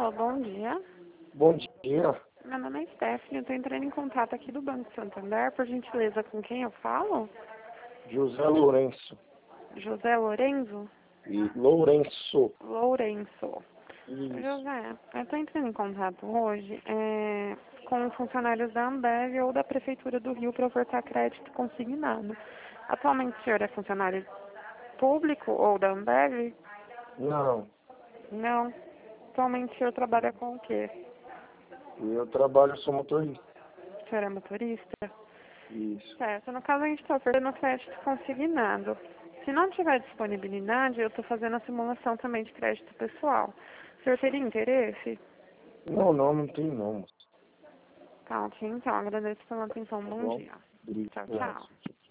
Alô, bom dia. Bom dia, Meu nome é Stephanie, eu estou entrando em contato aqui do Banco Santander, por gentileza, com quem eu falo? José Lourenço. José Lorenzo? E Lourenço. Lourenço. Isso. José, eu estou entrando em contato hoje com funcionários da Ambev ou da Prefeitura do Rio para ofertar crédito consignado. Atualmente o senhor é funcionário público ou da Ambev? Não, Não. Atualmente o senhor trabalha com o quê? eu trabalho, sou motorista. O senhor é motorista? Isso. Certo, no caso a gente está oferecendo crédito consignado. Se não tiver disponibilidade, eu estou fazendo a simulação também de crédito pessoal. O senhor teria interesse? Não tem não. Tá, ok, então, agradeço pela atenção, Tá bom bom? dia. Tchau, Obrigado. tchau.